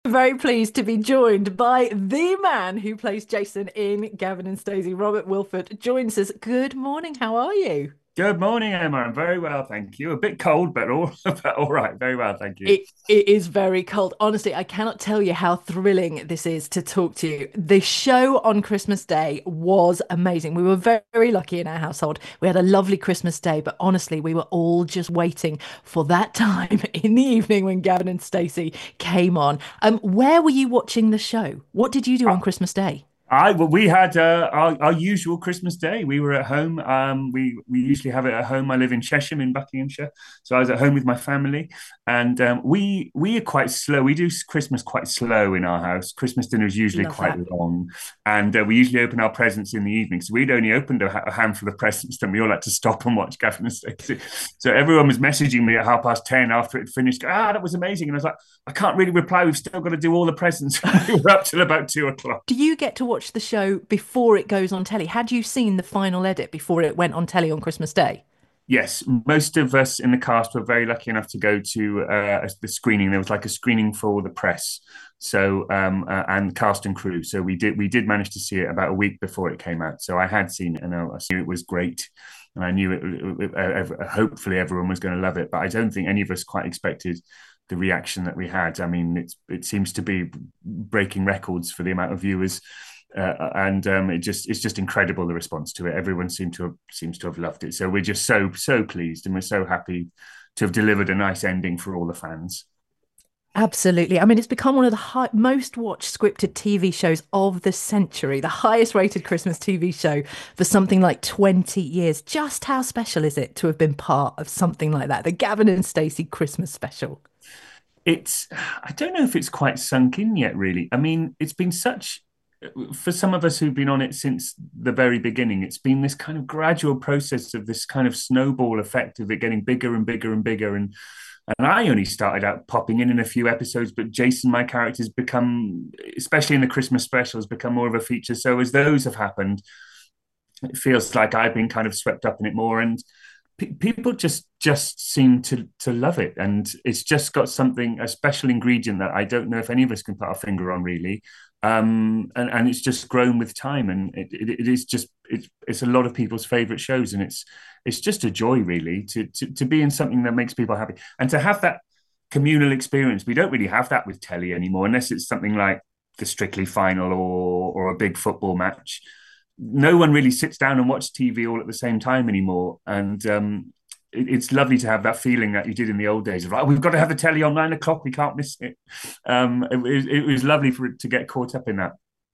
very pleased to be joined by the man who plays Jason in Gavin and Stacey. Robert Wilford joins us. Good morning. How are you? Good morning, Emma. I'm very well, thank you. A bit cold, but all but all right. Very well, thank you. It is very cold. Honestly, I cannot tell you how thrilling this is to talk to you. The show on Christmas Day was amazing. We were very lucky in our household. We had a lovely Christmas Day, but honestly, we were all just waiting for that time in the evening when Gavin and Stacey came on. Where were you watching the show? What did you do on Christmas Day? Well, we had our usual Christmas day. We were at home. We usually have it at home. I live in Chesham in Buckinghamshire, so I was at home with my family, and we are quite slow. We do Christmas quite slow in our house. Christmas dinner is usually Love quite that. long, and we usually open our presents in the evening. So we'd only opened a handful of presents, then we all had to stop and watch Gavin and Stacey. So everyone was messaging me at 10:30 after it finished. That was amazing, and I was like, I can't really reply. We've still got to do all the presents. We were up till about 2 o'clock. Do you get to watch the show before it goes on telly? Had you seen the final edit before it went on telly on Christmas Day? Yes, most of us in the cast were very lucky enough to go to the screening. There was like a screening for the press, so and cast and crew. So we did manage to see it about a week before it came out. So I had seen it, and I knew it was great, and I knew hopefully everyone was going to love it. But I don't think any of us quite expected the reaction that we had. I mean, it seems to be breaking records for the amount of viewers and it's just incredible, the response to it. Everyone seems to have loved it. So we're just so pleased, and we're so happy to have delivered a nice ending for all the fans. Absolutely. I mean, it's become one of the most watched scripted TV shows of the century, the highest rated Christmas TV show for something like 20 years. Just how special is it to have been part of something like that? The Gavin and Stacey Christmas special. It's I don't know if it's quite sunk in yet, really. I mean, it's been such for some of us who've been on it since the very beginning, it's been this kind of gradual process of this kind of snowball effect of it getting bigger and bigger and bigger. And I only started out popping in a few episodes, but Jason, my character, has become, especially in the Christmas specials, become more of a feature. So as those have happened, it feels like I've been kind of swept up in it more, and people just seem to love it, and it's just got something, a special ingredient that I don't know if any of us can put our finger on, really. And it's just grown with time, and it is just it's a lot of people's favorite shows, and it's just a joy, really, to be in something that makes people happy and to have that communal experience. We don't really have that with telly anymore, unless it's something like the Strictly final or a big football match. No one really sits down and watches TV all at the same time anymore. And it's lovely to have that feeling that you did in the old days of like, we've got to have the telly on 9 o'clock, we can't miss it. It was lovely for it to get caught up in that.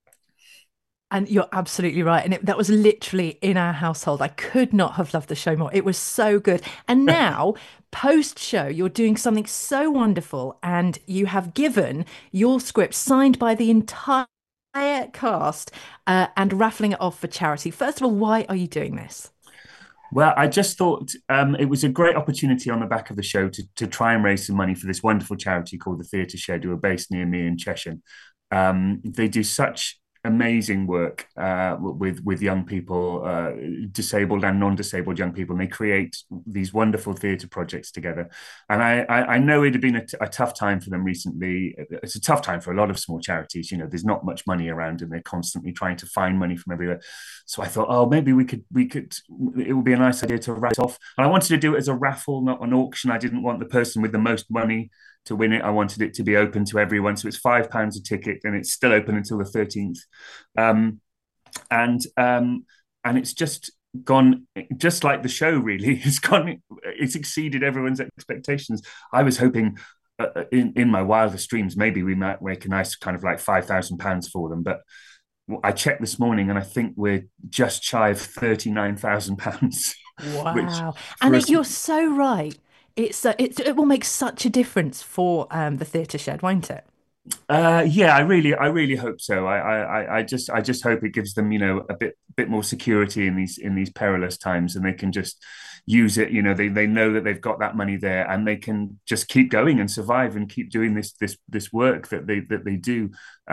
And you're absolutely right. And that was literally in our household. I could not have loved the show more. It was so good. And now, post show, you're doing something so wonderful. And you have given your script signed by the entire cast and raffling it off for charity. First of all, why are you doing this? Well, I just thought it was a great opportunity on the back of the show to try and raise some money for this wonderful charity called the Theatre Shed, who are based near me in Cheshire. They do such amazing work with young people, disabled and non-disabled young people, and they create these wonderful theatre projects together. And I know it had been a tough time for them recently. It's a tough time for a lot of small charities. You know, there's not much money around, and they're constantly trying to find money from everywhere. So I thought, oh, maybe we could. It would be a nice idea to write off. And I wanted to do it as a raffle, not an auction. I didn't want the person with the most money to win it. I wanted it to be open to everyone. So it's £5 a ticket, and it's still open until the 13th. Um, and and it's just gone just like the show, really. It's exceeded everyone's expectations. I was hoping in my wildest dreams, maybe we might make a nice kind of like £5,000 for them. But I checked this morning, and I think we're just shy of £39,000, which Wow. for And us. you're so right. It will make such a difference for the theatre shed, won't it? Yeah, I really hope so. I just hope it gives them, a bit more security in these perilous times, and they can just use it. They know that they've got that money there, and they can just keep going and survive and keep doing this work that they do.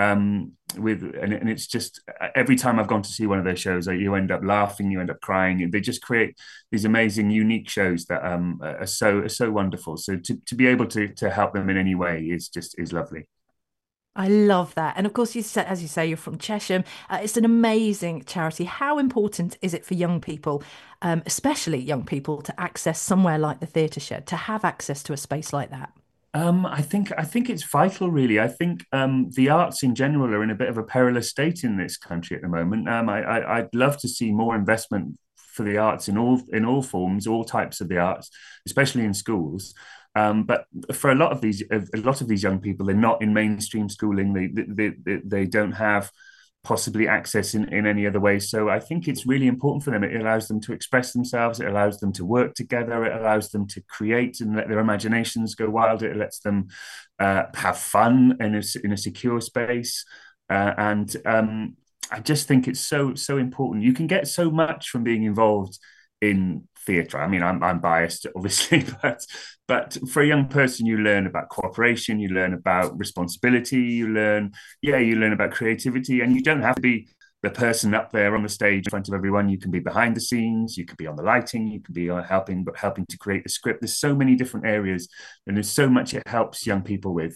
And it's just every time I've gone to see one of their shows, you end up laughing, you end up crying, and they just create these amazing, unique shows that are so wonderful. So to be able to help them in any way is lovely. I love that. And of course, you said, as you say, you're from Chesham. It's an amazing charity. How important is it for young people, especially young people, to access somewhere like the Theatre Shed, to have access to a space like that? I think it's vital, really. I think the arts in general are in a bit of a perilous state in this country at the moment. I'd love to see more investment for the arts in all forms, all types of the arts, especially in schools. But for a lot of these young people, they're not in mainstream schooling. They don't have possibly access in any other way. So I think it's really important for them. It allows them to express themselves. It allows them to work together. It allows them to create and let their imaginations go wild. It lets them have fun in a secure space. And I just think it's so important. You can get so much from being involved in theatre. I mean, I'm biased, obviously, but for a young person, you learn about cooperation, you learn about responsibility, you learn about creativity, and you don't have to be the person up there on the stage in front of everyone. You can be behind the scenes, you can be on the lighting, you can be helping to create the script. There's so many different areas, and there's so much it helps young people with.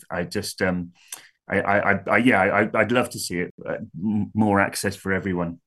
I'd love to see it more access for everyone.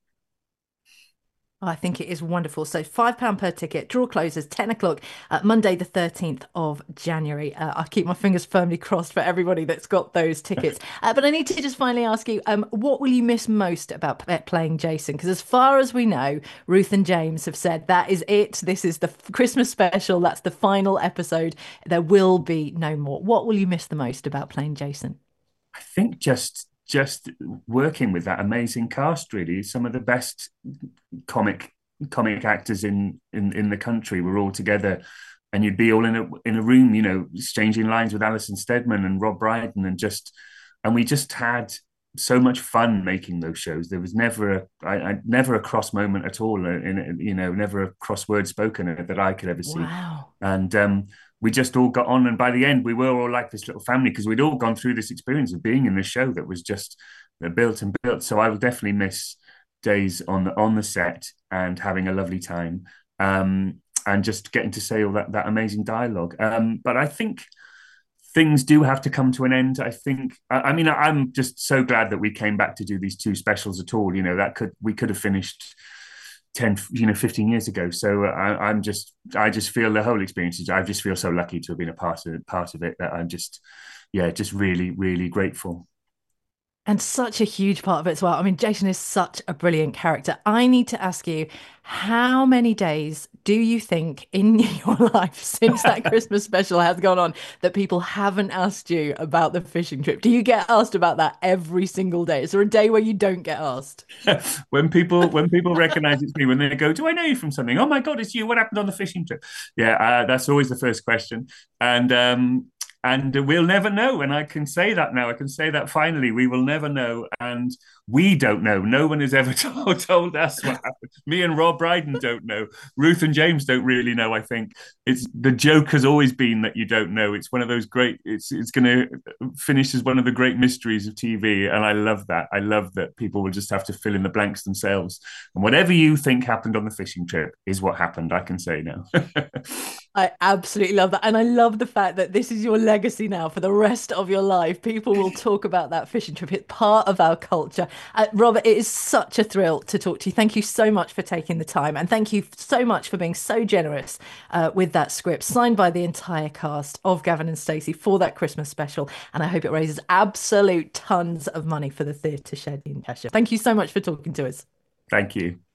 I think it is wonderful. So £5 per ticket. Draw closes 10 o'clock, Monday, the 13th of January. I'll keep my fingers firmly crossed for everybody that's got those tickets. But I need to just finally ask you, what will you miss most about playing Jason? Because as far as we know, Ruth and James have said that is it. This is the Christmas special. That's the final episode. There will be no more. What will you miss the most about playing Jason? I think just working with that amazing cast, really, some of the best comic comic actors in the country were all together, and you'd be all in a room, exchanging lines with Alison Steadman and Rob Brydon, and we just had so much fun making those shows. There was never a cross moment at all, never a cross word spoken that I could ever see, Wow. and we just all got on, and by the end we were all like this little family because we'd all gone through this experience of being in this show that was just built and built. So I will definitely miss days on the set and having a lovely time, and just getting to say all that amazing dialogue. But I think things do have to come to an end. I think. I mean, I'm just so glad that we came back to do these two specials at all. That we could have finished 10, 15 years ago. So I just feel the whole experience. I just feel so lucky to have been a part of it that I'm just, yeah, just really, really grateful. And such a huge part of it as well. I mean, Jason is such a brilliant character. I need to ask you, how many days do you think in your life since that Christmas special has gone on that people haven't asked you about the fishing trip? Do you get asked about that every single day? Is there a day where you don't get asked? When people recognize it's me, when they go, "Do I know you from something?" "Oh my God, it's you! What happened on the fishing trip?" Yeah, that's always the first question, and we'll never know. And I can say that now. I can say that finally. We will never know, and we don't know. No one has ever told us what happened. Me and Rob Brydon don't know. Ruth and James don't really know. I think it's the joke has always been that you don't know. It's one of those great. It's going to finish as one of the great mysteries of TV, and I love that. I love that people will just have to fill in the blanks themselves. And whatever you think happened on the fishing trip is what happened. I can say now. I absolutely love that. And I love the fact that this is your legacy now for the rest of your life. People will talk about that fishing trip. It's part of our culture. Robert, it is such a thrill to talk to you. Thank you so much for taking the time. And thank you so much for being so generous with that script signed by the entire cast of Gavin and Stacey for that Christmas special. And I hope it raises absolute tons of money for the Theatre Shed in Cheshire. Thank you so much for talking to us. Thank you.